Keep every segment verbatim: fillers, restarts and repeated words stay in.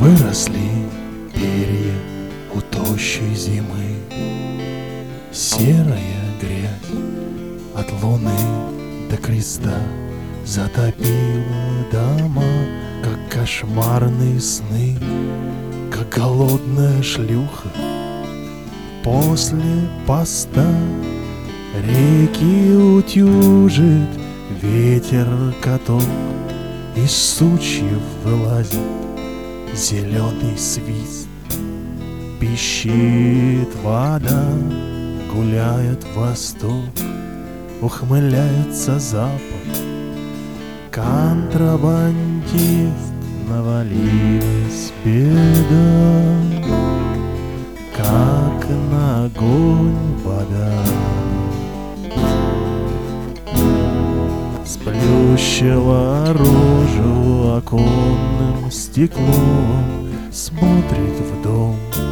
Выросли перья у тощей зимы, серая грязь от луны до креста затопила дома, как кошмарные сны, как голодная шлюха после поста. Реки утюжит ветер каток, из сучьев вылазит зеленый свист. Пищит вода, гуляет восток, ухмыляется запад. Контрабандист, навалилась беда, как на огонь вода. Сплющила рожу оконным стеклом, смотрит в дом.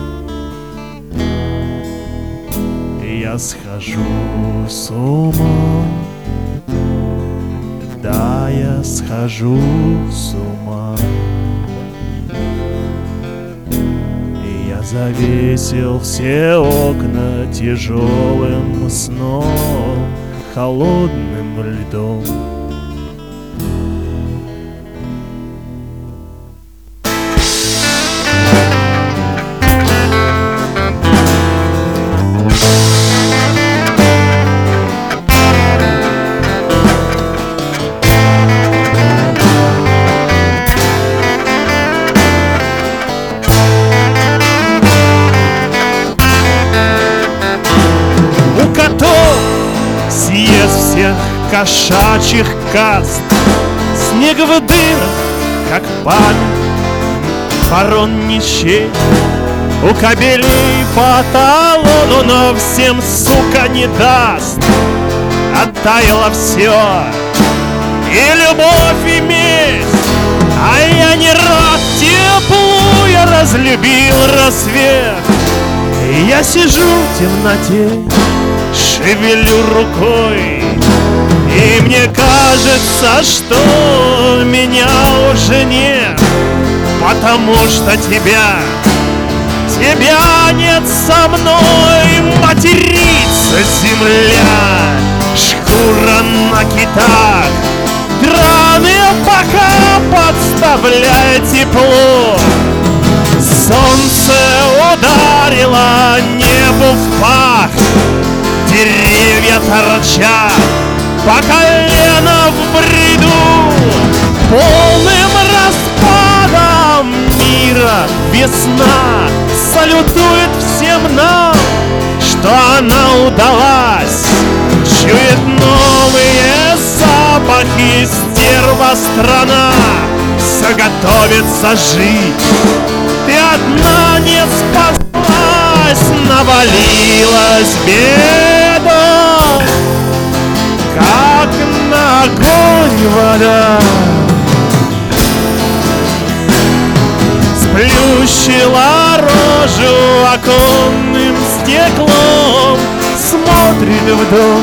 И я схожу с ума, да, я схожу с ума. И я завесил все окна тяжелым сном, холодным льдом. Съест всех кошачьих каст, снег в дырах, как память ворон нищей. У кобелей по талону, но всем, сука, не даст. Оттаяло все, и любовь, и месть, а я не рад теплу, я разлюбил рассвет. И я сижу в темноте, шевелю рукой, и мне кажется, что меня уже нет, потому что тебя, тебя нет со мной. Матерится земля, шкура на китах, драные бока подставляя тепло. Солнце ударило небу в пах, деревья торчат по колено в бреду. Полным распадом мира весна салютует всем нам, что она удалась. Чует новые запахи стерва страна, все готовится жить. Ты одна не спаслась, навалилась беда, как на огонь вода. Сплющила рожу оконным стеклом, смотрит в дом.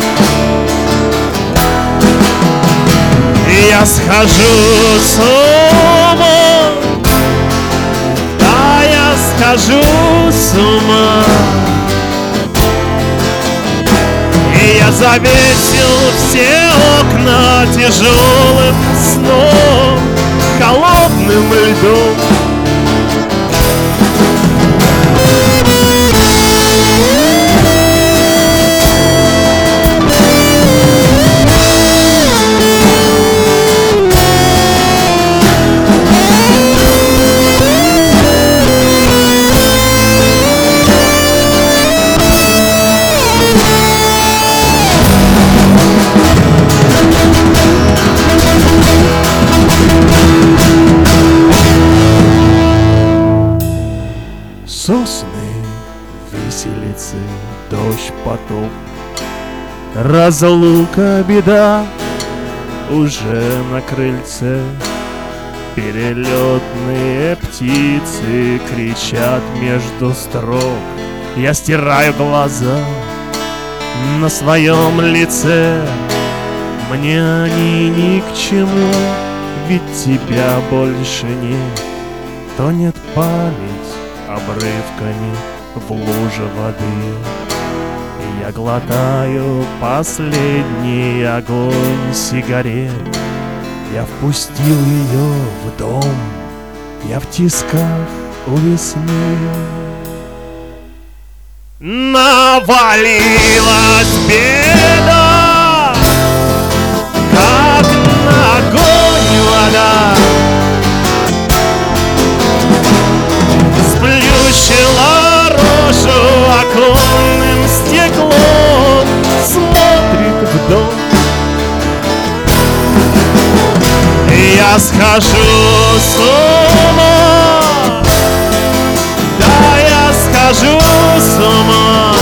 И я схожу с ума, да, я схожу с ума. И я завесил все окна тяжелым сном, холодным льдом. Сосны, виселицы, дождь, потоп, разлука, беда уже на крыльце. Перелетные птицы кричат между строк. Я стираю глаза на своем лице. Мне они ни к чему, ведь тебя больше нет. стонет память обрывками в луже воды. И я глотаю последний огонь сигарет. Я впустил ее в дом, я в тисках у весны. Навалилась беда, как на огонь вода, сплющила рожу оконным стеклом, смотрит в дом. Я схожу с ума, да, я схожу с ума.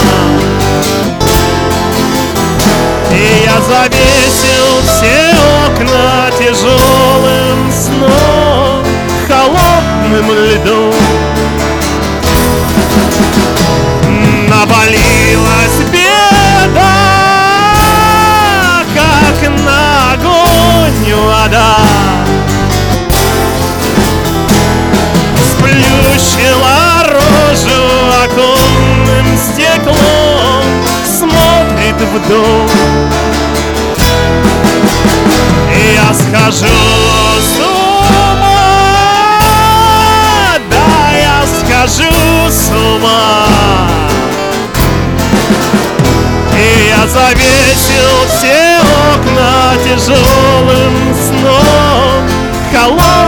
И я завесил все окна тяжелым сном, холодным льдом. Навалилась беда, как на огонь вода, сплющила рожу оконным стеклом, смотрит в дом. И я схожу с ума, да, я схожу с ума. И я завесил все окна тяжелым сном, холодным